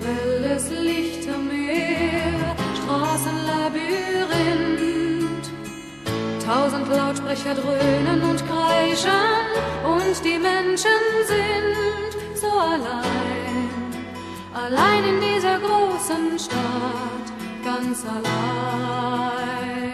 helles Lichtermeer, Straßenlabyrinth. 1000 Lautsprecher dröhnen und kreischen und die Menschen sind so allein, allein in dieser großen Stadt, ganz allein.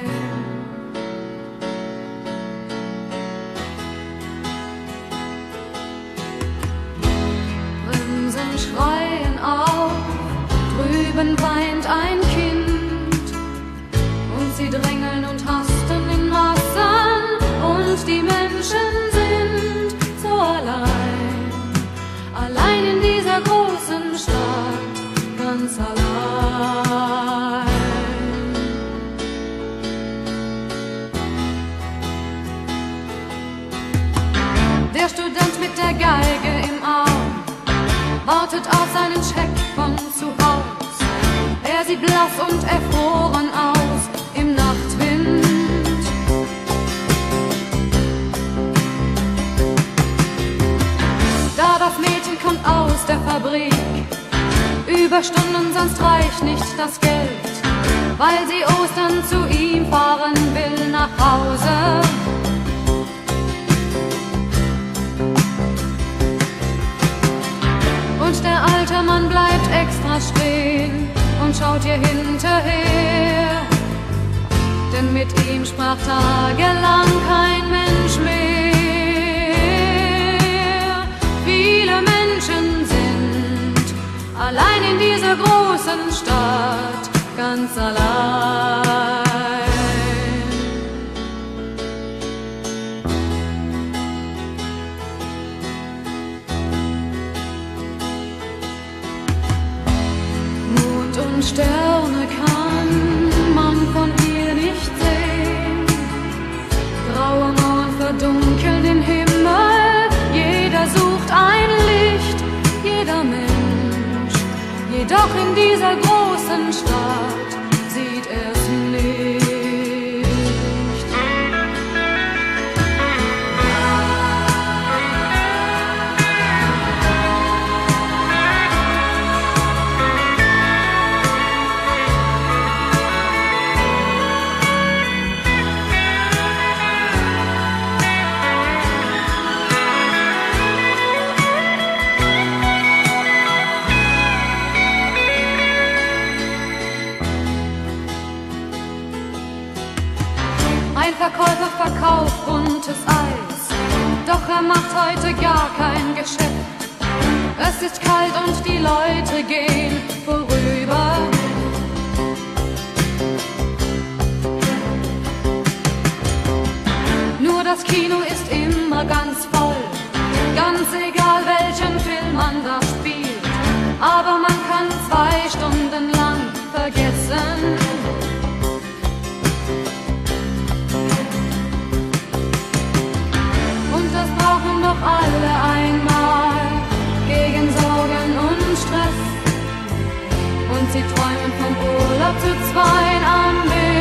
Bremsen schreien auf, drüben weint ein Kind und sie drängeln und hasten in Massen und die Menschen sind so allein, allein in dieser großen Stadt, ganz allein. Der Student mit der Geige im Arm wartet auf seinen Scheck von zu Haus. Er sieht blass und erfroren aus im Nachtwind. Da das Mädchen kommt aus der Fabrik, Überstunden, sonst reicht nicht das Geld, weil sie Ostern zu ihm fahren will nach Hause. Und der alte Mann bleibt extra stehen und schaut ihr hinterher, denn mit ihm sprach tagelang kein Mensch mehr. Viele Menschen sind allein in dieser großen Stadt, ganz allein. Mond und Sterne kann man von hier nicht sehen. Graue Mauern verdunkeln den Himmel. Jeder sucht ein Licht, jeder Mensch. Jedoch in dieser großen Stadt sieht er's nicht. Ein Verkäufer verkauft buntes Eis, doch er macht heute gar kein Geschäft. Es ist kalt und die Leute gehen vorüber. Nur das Kino ist immer ganz voll, ganz egal welchen Film man da spielt. Aber man kann 2 Stunden lang vergessen. Doch alle einmal gegen Sorgen und Stress, und sie träumen vom Urlaub zu zweit am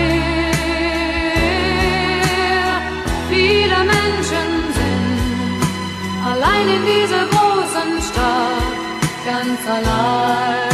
Meer. Viele Menschen sind allein in dieser großen Stadt, ganz allein.